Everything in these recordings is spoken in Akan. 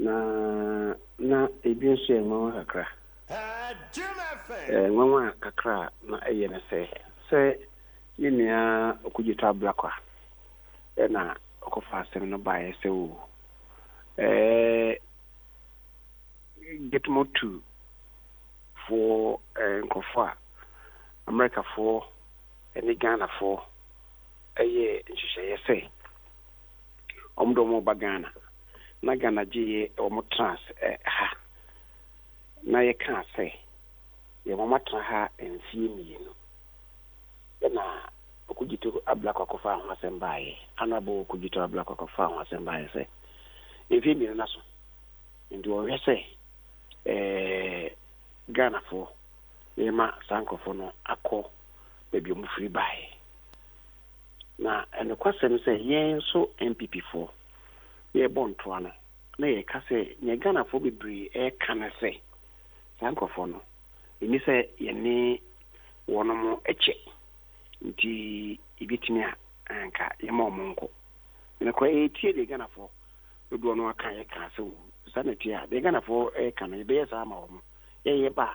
na ebi nso yɛ nwanwa kakra nwanwa kakra na ɛyɛ ne sɛ yɛ nua okugita ablakwa ɛna ɔkɔfa asɛm no baeɛ sɛ o get more to for nkɔfo a Americafoɔ ɛne Ghanafoɔ ɛyɛ nhyehyɛeɛ sɛ ɔmo dɔ ɔmo ba Ghana na Ghana gye ɔmo trans ha na yɛka sɛ yɛ mama tra ha mfie mmienu ɛna okugito ablakwa kɔfa ho asɛm baeɛ anabo okugito ablakwa kɔfa ho asɛm baeɛ sɛ mfie mmienu na so nti ɔhwɛ sɛ Ghanafoɔ yɛma sankɔfo no akɔ baabi ɔmo firi baeɛ na ɛnokwasɛm sɛ yɛn nso MPP foɔ yɛbɔ ntoa no na yɛka sɛ nyɛ Ghanafoɔ bebree ɛka ne sɛ sankɔfo no ɛni sɛ yɛne wɔnom ɛkyɛ nti ebitumi a anka yɛma ɔmo nkɔ ɛnokwa ɛtie de Ghanafoɔ dodoɔ no aka yɛka sɛ sanity a de Ghanafoɔ ɛka no yɛbɛyɛ saa ma ɔmo yɛyɛ ba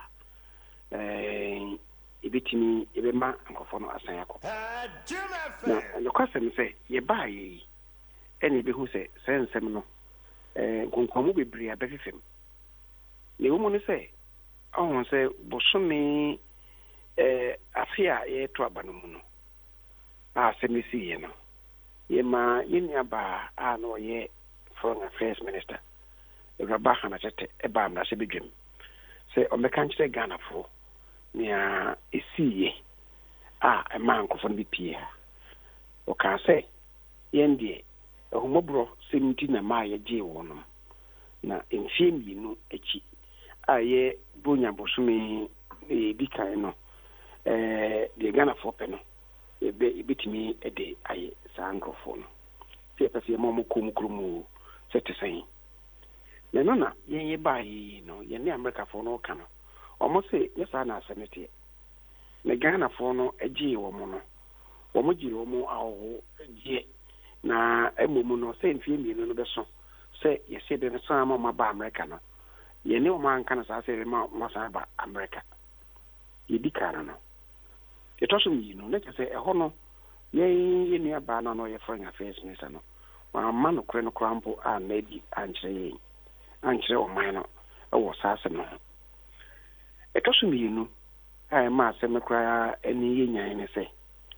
ebitumi ebɛma nkɔfo no asan akɔ na ɛnokwasɛm sɛ yɛbaa yɛyi ɛne ebehu sɛ sɛ nsɛm no nkonkwamo bebree abɛfefem na ɛwɔ mu no sɛ ɔho sɛ bosome afe a yɛto aba no mu no a asɛm siiɛ no yɛma yɛnnuabaa a na ɔyɛ foreign affairs minister Awuraba Hanakyɛtɛ ɛbaa mmarahyɛ badwam sɛ ɔmmɛka nkyerɛ Ghanafoɔ nea ɛsiiɛ a ɛma nkɔfo no bi pie ha ɔkaa sɛ yɛn deɛ ɛhomɔborɔ sɛm nti na maa yɛgyee wɔ nom na mfie mmienu akyi a yɛ bonya bosome di kan no deɛ Ghanafoɔ pɛ no yɛbɛtumi de ayɛ saa nkurɔfoɔ no sɛ yɛpɛ sɛ yɛma ɔmo kɔm kurom sɛ te sɛn na no na yɛnyɛ baa yi no yɛne Amerikafoɔ no ɔka no ɔmo sɛ yɛ saa na asɛm teɛ na Ghanafoɔ no agyee wɔ mo no wɔmo gyere wɔmo ahoho gyeɛ na mmom no sɛ mfie mmienu no bɛso sɛ yɛsɛ de no saa ma ɔmo aba Amerika no yɛne ɔmo anka no saa sɛ ma ɔmo san aba Amerika yɛdi kaa no yɛtɔ so mmienu na kyerɛ sɛ ɛhɔ no yɛn nnuabaa no ɔyɛ foreign affairs minister no wɔamma no korɛ no koraa mpo a na adi ankyerɛ ɔman no ɛwɔ saa asɛm no ho ɛtɔ so mmienu a ɛma asɛm koraa ɛne yɛnyan ne sɛ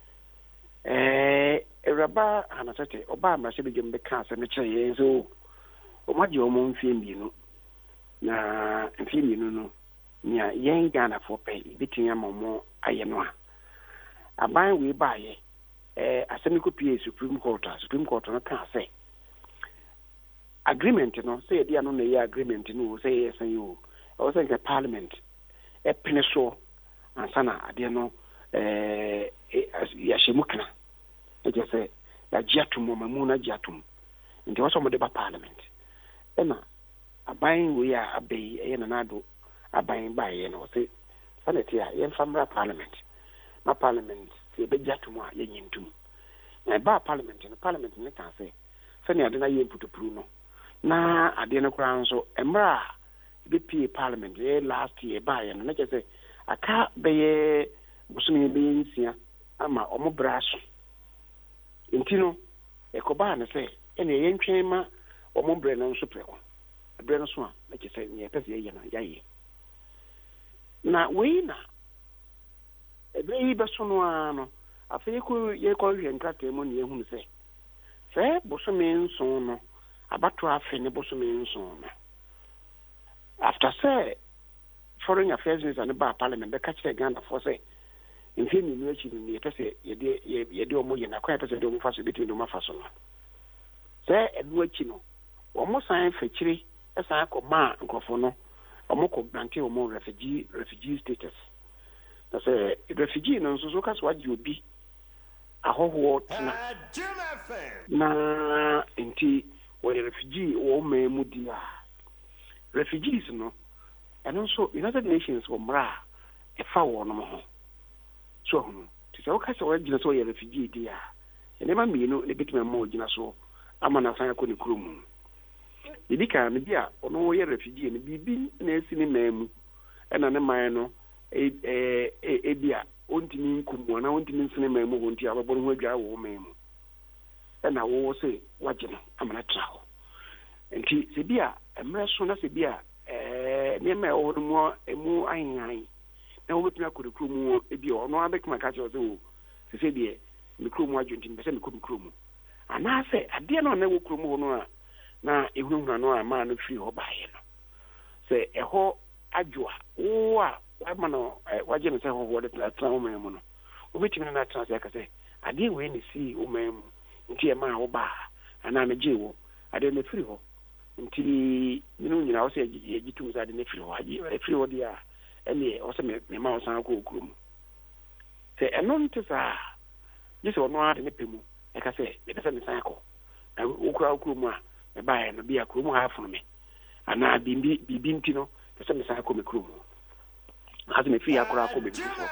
Awuraba Hanakyɛtɛ ɔbaa mmarahyɛ badwam bɛka asɛm no kyerɛ yɛn sɛ ɔmagye ɔmo mfie mmienu na mfie mmienu no nea yɛn Ghanafoɔ pɛ yɛbɛtumi ama ɔmo ayɛ no a aban wei baayɛ asɛm kɔpie Supreme Court no kaa sɛ agreement no sɛ yɛde ano na yɛ agreement no sɛ yɛ sɛ yɛ ɛwɔ sɛ nkɛ Parliament ɛpene so ansa na adeɛ no yɛahyɛ mu kana ɛgyɛ sɛ yɛagye atom ɔmamu no agye atom nti wɔ sɛ ɔmode ba Parliament ɛna aban wei a aba yi ɛyɛ nanado aban baayɛ no sɛ sanity a yɛmfa mmra Parliament na Parliament sɛ yɛbɛgye atom a yɛnyɛ ntom na ɛbaa Parliament no ka sɛ sɛnea ade no yɛ mputopuru no na adeɛ no koraa nso mmerɛ a yɛbɛpie Parliament yɛ last year baayɛ no na kyerɛ sɛ aka bɛyɛ bosome bɛyɛ nsia ama ɔmo brɛ aso nti no ɛkɔbaa no sɛ ɛne yɛntwɛn ma ɔmo brɛ no nso prɛko brɛ no so a na kyerɛ sɛ neɛ ɛpɛ sɛ yɛyɛ no yɛayɛ na wei na ɛberɛ yi bɛso no a no afei yɛkɔhwɛ nkrataa mu ne yɛhunu sɛ bosome nson no abato afe ne bosome nson no after sɛ foreign affairs minister ne ba Parliament bɛka kyerɛ Ghanafoɔ sɛ mfie mmienu akyi no yɛpɛ sɛ yɛde ɔmo yɛ nakwan yɛpɛ sɛ yɛde ɔmo fa so yɛbɛtumi de ɔmo afa so no sɛ ɛno akyi no ɔmo san fɛkyire ɛsan akɔma nkurɔfoɔ no ɔmo kɔ grante ɔmo refugee status na sɛ refugee no nso so ka so wagye obi ahɔhoɔ tena na nti wɔyɛ refugee wɔ ɔman mu di a refugees no ɛno nso United Nations wɔ mmara a ɛfa wɔ nom ho so ɔhono nti sɛ woka sɛ wɔagyina sɛ wɔyɛ refugee di a nneɛma mmienu ne bɛtumi ama ɔgyina so ama no asan akɔ ne kurom Idika ne bia ono ye refugee ne bibi na esi ne mamu na ne man no bia ontimi nkumu na ontimi nsene mamu ho nti ababo ho adwa wo mamu na wo se wagye no amana traho nti se bia emre so na se bia ne ma wo mu emu ayan na wo betuna kodekuru mu bia ono abekuma ka che o se die mikro mu adwo nti mbese mikro mu ana se ade no na wo kro mu no a na ehunhuna no a ma no firi ho baaye no se eho adwoa wo a wa no wagye no se ho ho de tra wo mamu no wo betimi na tra se ka se ade we ni si wo mamu nti e ma wo ba ana me gye wo ade na firi ho nti minu nyina wo se ye gitum za de na firi ho age firi ho dia ene wo se me ma wo san ko okuru mu se eno nti sa yese ono ade ne pemu e ka se me pese me san ko na okura okuru mu a me ba no bia kuru mu ha funu me ana bibi nti no pese me san ko me kuru mu azu me fi akura ko be bifo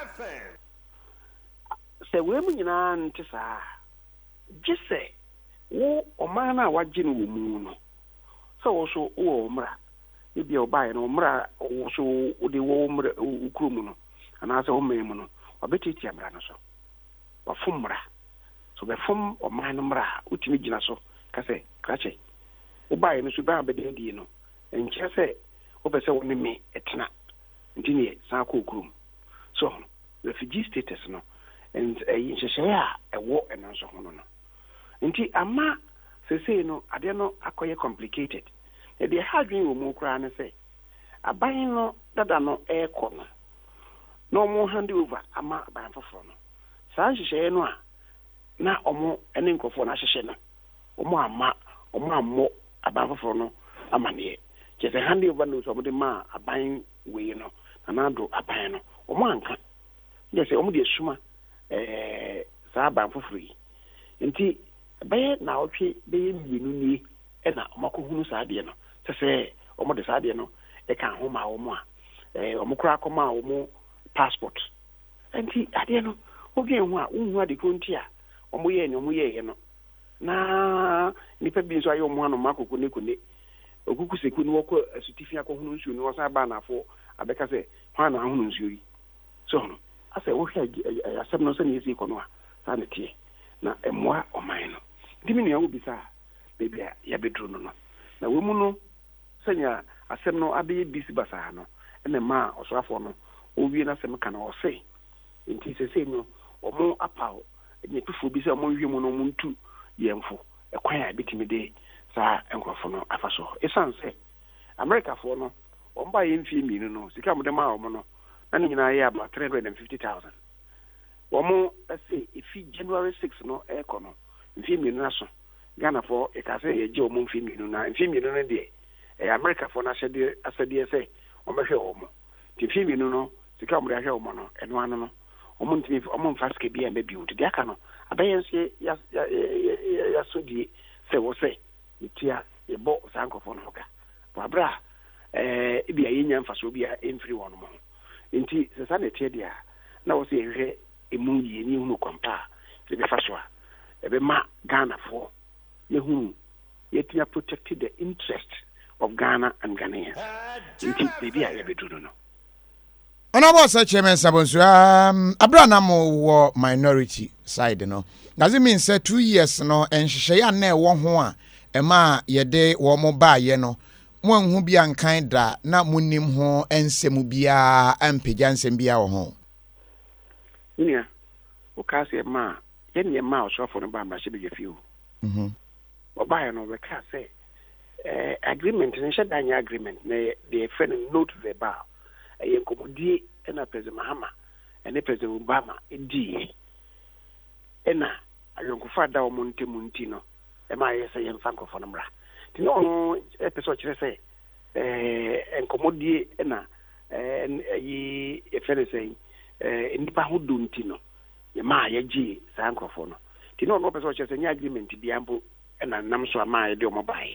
se we mu nyina nti sa gise wo omana wagye no mu no so wo so wo mra e bia obaye no mra wo so wo de wo mra ukuru mu no ana se wo memu no obetiti amra no so wa fumra so be fum omana mra utimi gina so ka se krache obaye no so ba bede die no enche se wo be se wo ne me etena ntini sa ko ukuru so refugee status no and sheshaya ewo eno so hono no nti ama sese no ade no akoye complicated e de hadwen wo mu kra ne se aban no dada no ekono no mo hand over ama aban foforo no sa hyehyɛ no a na omo ene nkofo na hyehyɛ no omo ammo aban foforo no amane je se hand over no so mo de ma aban we no na do aban no omo anka je se omo de suma sa aban foforo yi nti baye na otwe baye mienu ni na omakohunu saade no se omo de saade no e kan ho ma omo a omo kura akoma omo passport enti ade no oge hu a unhu ade konti a omo ye no na nipa bi nso ayo omo ano makoko ne kone okuku seku ni woko asutifi akohunu nsu ni wosa ba na afo abeka se ha na ahunu nsu yi so no ase wo hwe asem no se ne yesi kono a sa ne tie na emwa oman no ndimi ne yawo bisa bebia ya bedru no na we mu no senya asem no abe bisi basa no ene ma osrafo no owie na asem kana o se nti sese no omo apaw ne tufo bi se omo hwe mu no muntu yemfo ekwan a bitimi de sa enkrofo no afaso esanse America fo no omba yemfie minu no sika mo de ma omo no na nyina ya about 350,000 omo say ifi January 6 no ekono mfie minu na so Ghana for e ka say ye je omo mfie minu na mfie minu no de America for na asade say omehwe omo ti mfie minu no sika mo de ahwe omo no eno ano no omo ntimi omo mfaske bia mbe biuti de aka no abayense ya sodi se wo se itia e bo sankofo no ka babra bia yenya mfaso bia emfiri wono mo nti se sa na tie dia na wo se ehwe emu yi ni hunu kwampa se be faso a e be ma Ghana for ye hunu yetia protect the interest of Ghana and Ghanaians nti bibia ye be dudu no Honorable Chairman Sabonsu, Abraham wo minority side no. Does it mean say 2 years no and share na wo ho a e ma ye de wo mo ba ye no. Mo hu bia nkan da na munim ho ensem bia ampagya nsem bia wo ho. Nia, o ka se ma ye ne ma o so for no ba ma she be fiu. O ba ye no we ka say agreement ne she danya agreement na the friend note verbal. Yenkomodi na President Mahama and President Obama edi na ayonkufa da omontemunti no e ma yesa yemfanko fo namra ti no episode kire say enkomodi na yi efere say nipa hodo nti no ye ma yeji sankofo no ti no episode kire say nya agreement bi ambo na nam so ama ye de omobaye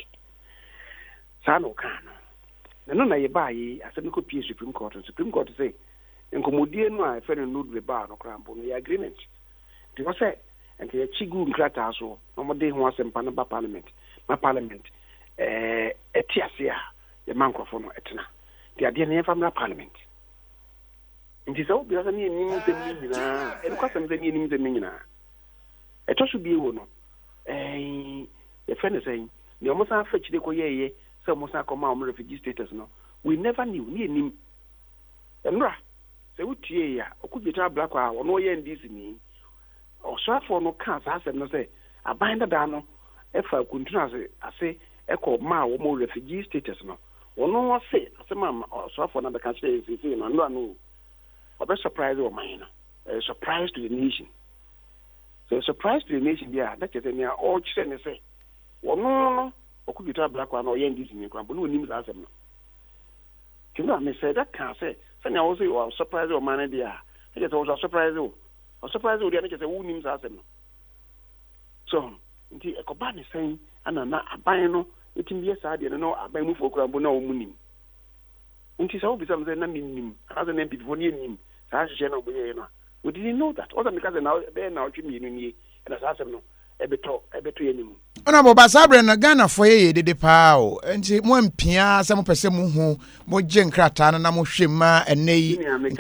sa no kan no na ye bayi asem ko pie Supreme Court say enkomodie no a fere no do ba no krampo no ye agreement because say ente ye chigu nkrata so no mo de ho asem pa no ba parliament etiase a the mankrofo no etena the ade na family parliament nti so bi asa ni nim se mi nyina e ko asem se ni nim se mi nyina eto so bi wo no the friend is saying the almost after chide ko yeye so almost akoma o refugee status no we never knew ni nim emra se wutie ya okugita black wa no ye ndisi ni o so afọ no kan sa asem no say aban da no efa kuntuna ase eko ma wo mo refugee status no wono wo se asema so afọ na be ka say say no no obe surprise o man no surprise to the nation. So surprise to the nation there that is me all children say wono okubita black one or yen this in kwa but no nim za asem no kina me say that can say na wo say o surprise o man there I just was surprise o there na say wo nim za asem no so nti ekoba ne say ana na aban no etim ye sa de no aban mu fokura bo na wo munim nti sa wo bisa me say na minim as na people ni nim sa hye na oboye no we didn't know that. Also because now they now chimi ni and as asem no ebeto yenimu. Ona bo basabre na Ghana for ye dede pa o. Enti mo mpia se mo pese mo hu mo je nkrata na mo hwema eneyi.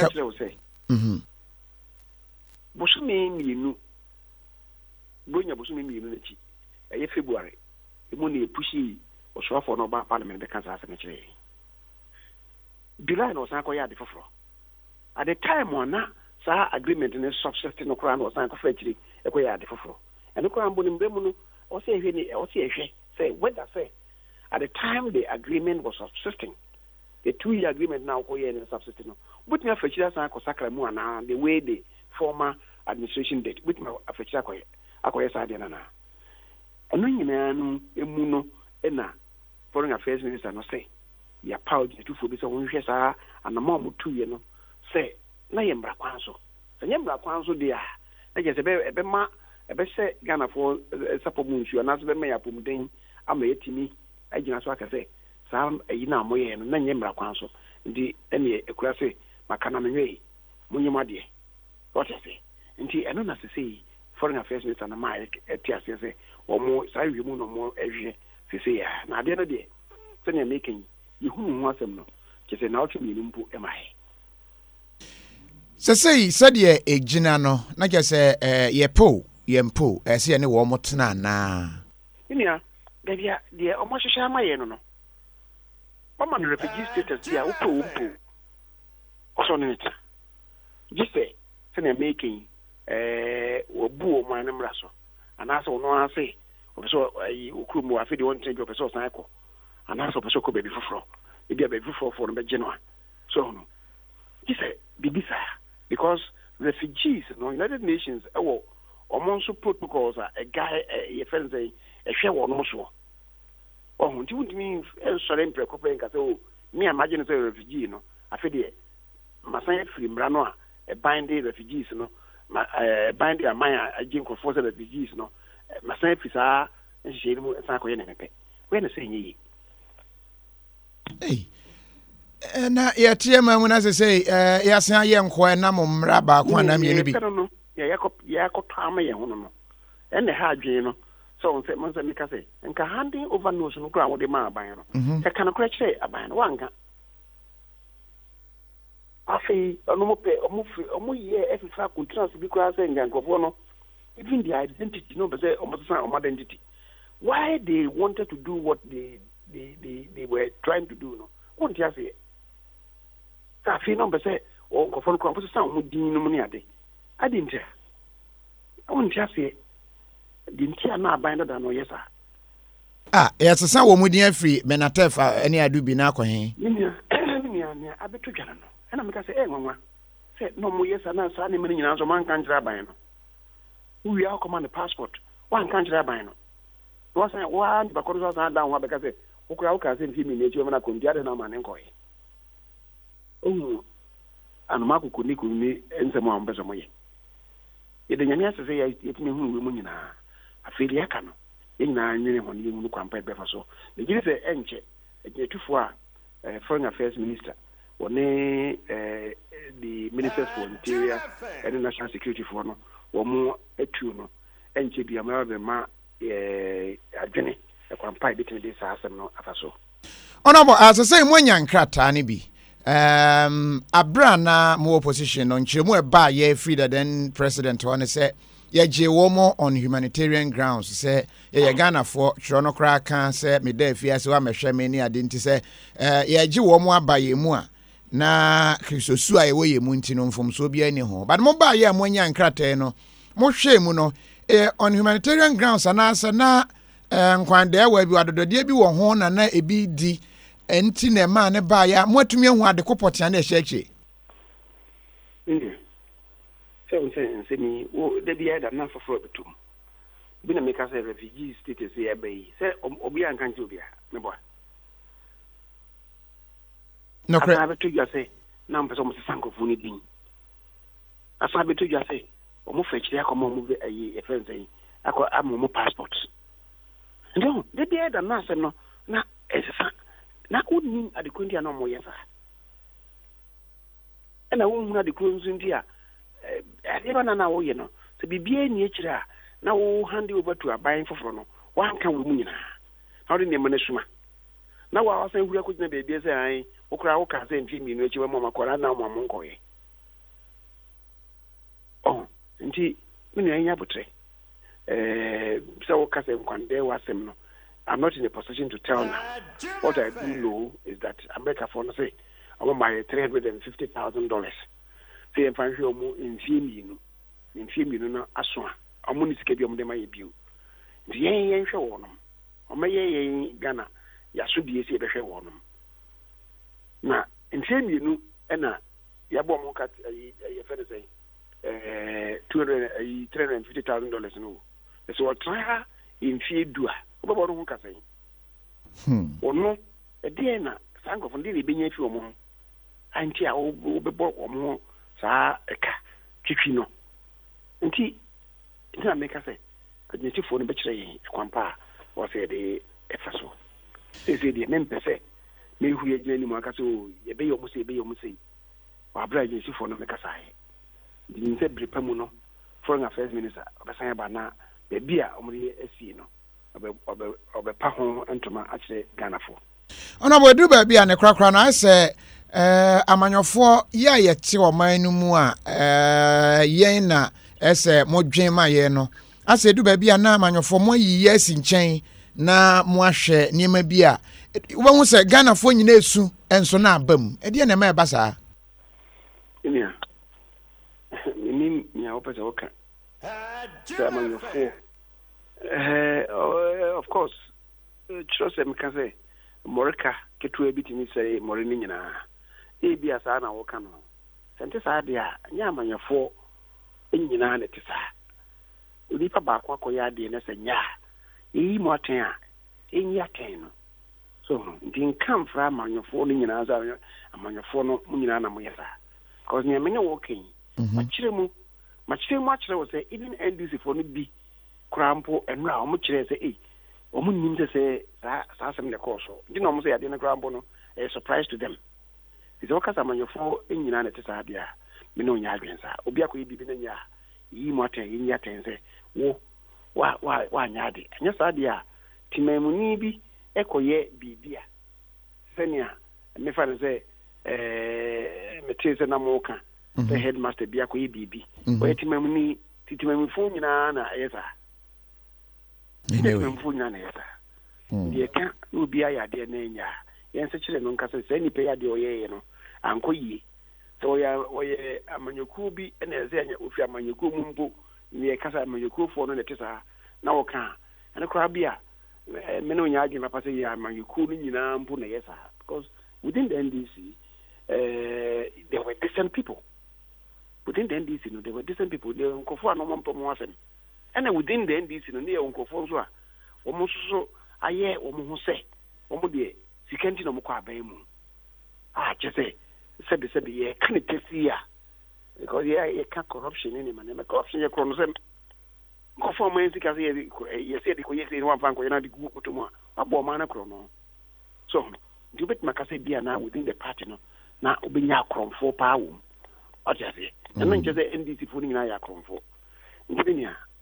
Bosumi mienu. Bonya bosumi mienu na chi. Eye February. E mo na epushi osofo no ba parliament be kansa asem kire. July no san ko ya de foforo. At the time ona sa agreement in subsisting no kran was na ko fetiri e ko ya de foforo eno kran bo ni mbemu no o se ehwe ni o se ehwe say whether say at the time the agreement was subsisting the 2-year agreement now ko ya ni subsisting no but na fetiri san ko sakra mu ana the way the former administration did but na fetiri akoye sa de na na eno nyina no emu no na foreign affairs minister no say ya power to for bi so won hwe sa anama mo 2 year no say na yembra kwanso yembra kwanso dia na je se be ma ebe se Ghana for sapomu nsu na so be ma ya pomden ama yetimi agina so aka se sa yi na moye no na yembra kwanso ndi ene ekura se maka na menwe munyima de what I say nti eno na se sei foreign affairs minister na ma etiase se omo sa yemu no mo ehwe se ya na de no de se ne making yehunu ho asem no ke se na otu mi mpu emahe Sesei sadie ejina no na kese yempo ese ne wo motena na inia bia de omo hwehwe amaye no mama no refugee status dia upo oso ne nta gise se na making obu o man mra so anase ono ase opeso okurumu afedi won change opeso san ko anase opeso ko baby foforo e bia baby foforo no be gino so no gise bibisa because refugees no United Nations almost protocols a guy your friends say a share one also do you mean sorry preoccupying ka so me imagine say refugee no afedi masan free mrano a binding refugees no binding amaya agin ko force refugees no masan free sa nhye mu san ko ye na mepe we na say yi na ya tiema mu na say ya san ye nko na mo mra ba ko na me ni bi ya ko tama ye hono no ene ha adwen no so on say mo say meka say nka handing over no so no kra wo de ma aban no ka kana kra kire aban no wanka afi ono mo pe omo ye efifa contrast bi kra say ngankofo no even the identity no be say omo say omo identity why they wanted to do what they were trying to do no won't you say I feel no be say o ko fon ko say omo din no ni ade didn't I won't just say didn't you na bind that no yes sir yes sa wo mu din afri menatef any adu bi na akwahen ni abeto dwana no na me ka say nwanwa say no mo yes na sa ne me nyina so man kan jira ban no we are command passport one kan jira ban no was say one ba ko so sa down wa be ka say okura o ka say fi mi na echi o na ko ndi ade na ma ne nkoye anuma ko ni ko ni ensemo am beso moye ye de nyame asese ya yetime hu we mu nyina afeli aka no ye nyina nwene ho ni mu kwampa be fa so de gire se enche etufo a foreign affairs minister one the ministers for interior and national security for no wo mu etu no enche bia ma be ma adwene kwampa betimi de saa asɛm no afa so Honorable, as I say, mwanya nkrata ni bi. Abra na mo opposition no nkyeremu eba ye free the then president one say ye je womo on humanitarian grounds say ye Ghana for tro no kra kan say me da afia se wa mehwe me ni ade nti say ye je womo aba ye mu a na kristosu a ye wo ye mu nti no mfomso bia ni ho but mo ba ye mwanya nkrata no mo hwe mu no on humanitarian grounds anasa na nkwande wa bi wadodode bi wo ho na na ebi di enti na ma ne ba ya mwatumi hu ade kopɔtia na ehyeche se mi wo de bia da na foforo betum bi na make say refugee status ya bai se obi an kan ti obi a me bo no kre asa betu ya se na mpeso mo sankofu ni din asa betu ya se o mo fa kire akoma mo be ayi e friends ayi akọ amomo passport no de bia da na se no na esesa na unni adekundia no mo yesa na wo hu adekunzu ndia eba na wo ye no se bibia ni ekire a na wo hand over to aban foforo no wanka wo mu nyina na wo de ne suma na wo asan hura ko gyina beebie se an wo kura wo ka se mfi mi no echi wo mama kora na mo nkoye nti mini anya botre so wo ka se nkwande wasem no I'm not in a position to tell now. What I do know is that America for say I want my $350,000. Say if I show mu in film no aswa. Amuni sike bi omde my biu. Di yen hwe wo no. O me yen Ghana ya so bi esi be hwe wo no. Na in film na ya bo mo kat ya fe say $350,000 no. So what try in fiedua obabo no ka sai ono e de na sanko fo de be nya fi omo anti a obebo omo saa eka twitwi no nti na meka sai agenti fo no be kire yin kwampa wo se de efaso se de mempese me hu ye gina ni mo aka so ye be yo mo se wa bra agenti fo no meka sai di nse bripa mu no foreign affairs minister obasan ba na be bia omri esi no obepa ho ntoma akire Ghana fo ona bo du ba bia ne krakra na se amanyofo ya yete oman no mu a yen na ese modwen ma ye no ase du ba bia na amanyofo mo yiye asi nchen na mo ahwe niema bia wo hu se Ghana fo nyina esu enso na abam e de na ma eba saa nia nia opese oka amanyofo of course trust them can say Morika ketu ebitimi say morini nyina bi asa na wo ka no sente saa dia nya amanyafo nyina na tisa onipa ba kwa koya de na sanya yi moten a enya ten no so din kam fra amanyafo no nyina za amanyafo no nyina na moyesa cause nya menye wo kan machire mu achire wo say even NDC for no bi krampo enra o mo kire say o mo nim say sa sem le course di no mo say ade na krampo no a surprise to them is o kasa manyofo enyina na tesa ade a me no nya adwensa obi akoyi bibi na nya yi mo atan yi nya ten say wo wa nya ade anya sa ade a timamuni bi ekoye bibia senia me fa na say me tese na mo ka the headmaster bi akoyi bibi o timamuni titimamifo nyina na ayesa titimamifo nyina na ayesa die ka obi ayade na nya yen se kire no nkasa se ni pe yade oyeye no ankoyi so oye amanyoku bi na eze anya ofi amanyoku mu mbo ni kasa amanyoku fo no na tesa na wo ka ana kra bia me no nya agi na pase ya amanyoku no nyina mbo na yesa because within the NDC there were decent people. Within the NDC, there were decent people. They were Nkofo and Omompomoasen. And within the NDC, near Nkofo, almost so, aye, Omohose, Omode, Sikanti no Mokwa Bemu. Just say, said, yeah, can it see ya? Because, yeah, you can't corruption in him, and corruption, you're chronosem. Nkofo, my because you said, you say, one bank, you're not the group to more, a bomana chrono. So, you bet Macase be now within the party, no, now, Obinya Crom for power. Obviously. And then just the NDC putting in a cromfo. Ngibenia,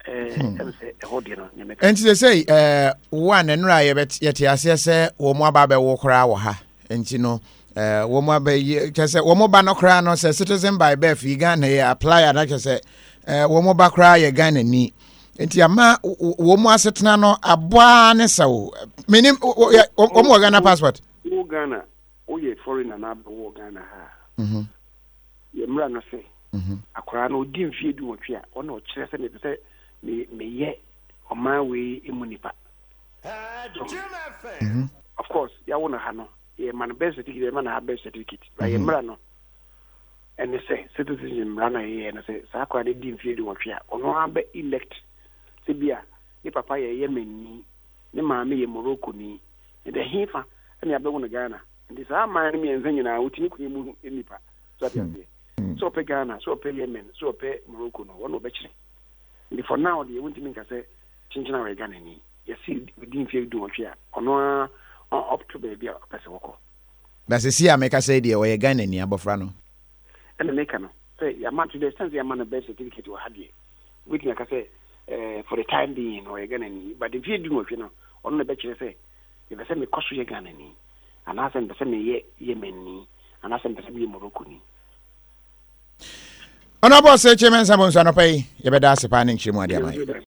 And to say, one and right, yet, yes, yes, or more baby walk around her, and you know, woman by just a woman banocran or citizen by Beth, you can apply, and I just say, woman back cry again and knee. And Yama, woman setnano, a boane so, meaning, Ghana passport. Ghana, ye foreign and up Ghana. Yemra no say, Akra no dim feed you, or no chess and say, me ye on my way in Munipa. Of course, ya want to hano. Ye man best certificate, man have best certificate. By Yemrano. And they say, citizenship run here, and I say, Sakra didn't feed you, or no, be elect. Sibia, ni papa ye Yemen, ni mammy Morocco ni, and the heifer, and the Abona Ghana. And this are my enemy and Zena, which you move in Nipa. So pay Ghana, so pay Yemen, so pay Morocco, no one of for now, the won't make us say, changing our Ghana. You see, we didn't feel do here, or no, up to baby, a person walk. That's a see, I make us say, the way Ghana near Bofrano. And the maker, say, your man to the sense your man a best certificate to have you. We can say, for the time being, or Ghana, but if you do, you know, on the bachelor say, if I send me cost you Ghana, and I send the same Yemen, and I send the same Morocco. Honorable Chairman Samon Sanopai, you better ask a panning Chimwa.